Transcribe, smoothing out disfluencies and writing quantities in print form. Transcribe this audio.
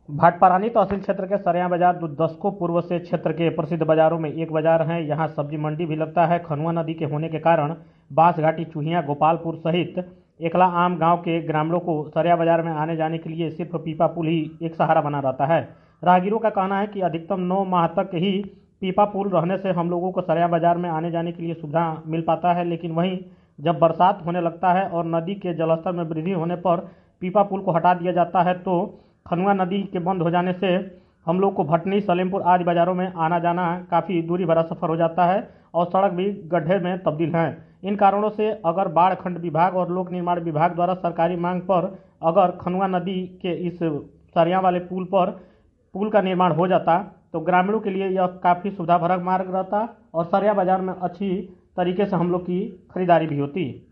भाटपारानी तहसील क्षेत्र के सरिया बाजार दशकों पूर्व से क्षेत्र के प्रसिद्ध बाजारों में एक बाजार है। यहाँ सब्जी मंडी भी लगता है। खनुआ नदी के होने के कारण बांस घाटी, चूहिया, गोपालपुर सहित एकला आम गांव के ग्रामीणों को सरिया बाजार में आने जाने के लिए सिर्फ पीपा पुल ही एक सहारा बना रहता है। राहगीरों का कहना है कि अधिकतम 9 माह तक ही पीपा पुल रहने से हम लोगों को सरिया बाजार में आने जाने के लिए सुविधा मिल पाता है, लेकिन वहीं जब बरसात होने लगता है और नदी के जलस्तर में वृद्धि होने पर पीपा पुल को हटा दिया जाता है तो खनुआ नदी के बंद हो जाने से हम लोग को भटनी, सलेमपुर आदि बाजारों में आना जाना काफ़ी दूरी भरा सफ़र हो जाता है और सड़क भी गड्ढे में तब्दील हैं। इन कारणों से अगर बाढ़ खंड विभाग और लोक निर्माण विभाग द्वारा सरकारी मांग पर अगर खनुआ नदी के इस सरिया वाले पुल का निर्माण हो जाता तो ग्रामीणों के लिए यह काफ़ी सुविधाभरक मार्ग रहता और सरिया बाजार में अच्छी तरीके से हम लोग की खरीदारी भी होती।